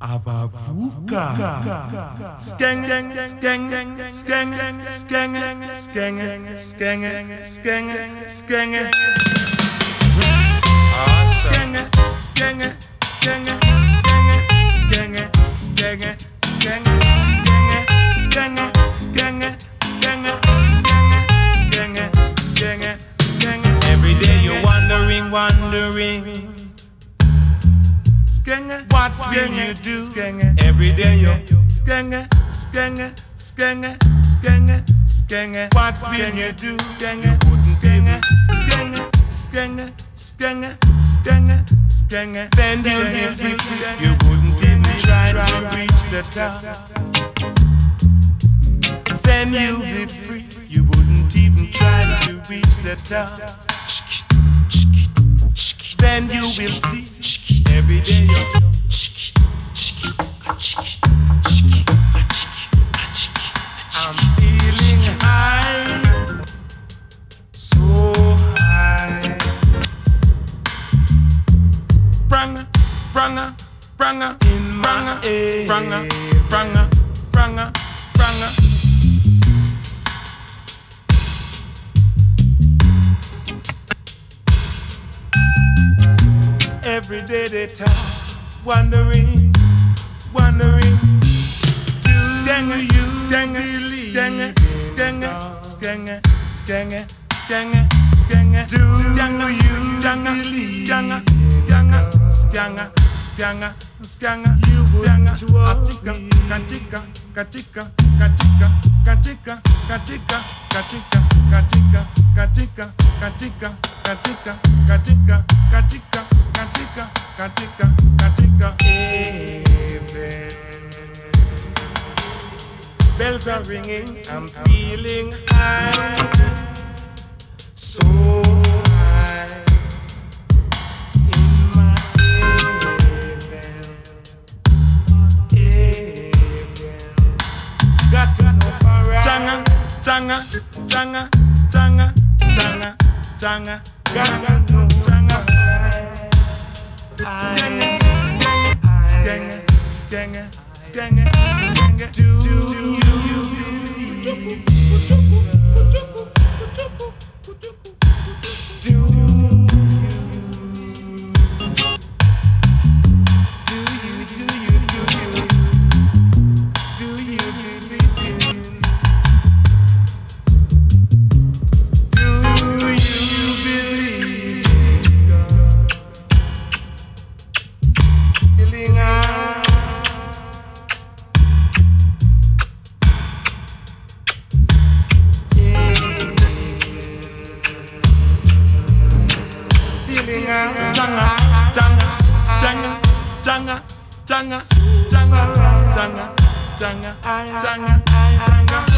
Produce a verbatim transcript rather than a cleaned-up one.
Abavuka. Skeng, skeng, skeng, skeng, skeng, skeng, skeng, skeng, skeng. Awesome. Skeng, skeng, skeng, skeng, skeng, skeng, skeng, skeng, skeng, skeng, skeng, skeng, skeng. Every day you're wondering, wondering. What will you do? Every day you're skenge, skenge, skenge, skenge, skenge. What will you do? You wouldn't skenge, skenge, skenge, skenge, skenge, skenge. Then you'll be free. You wouldn't even try to reach the top. Then you'll be free. You wouldn't even try to reach the top. Then you will see. Every day you're I'm feeling high, so high. Branga, branga, branga, in my ear. Branga, branga, branga, branga. Every day they talk, wondering, wondering. Do you believe? Skenge, skenge, skenge, skenge, skenge, skenge. Do you believe? Skanga, skanga, skanga, skanga, skanga. You wouldn't walk me. Katika, katika, katika, katika, katika, katika, katika, katika, katika, katika, katika, katika. Katika, katika, katika, heaven. Bells are ringing, I'm feeling high, so high in my heaven, heaven. Got to know for right. Changa, changa, changa, changa, changa, changa. Got to know changa. Skenge, skenge, skenge, skenge, skenge. Do you Janga, janga, janga, janga, janga, janga, janga, janga, janga, janga.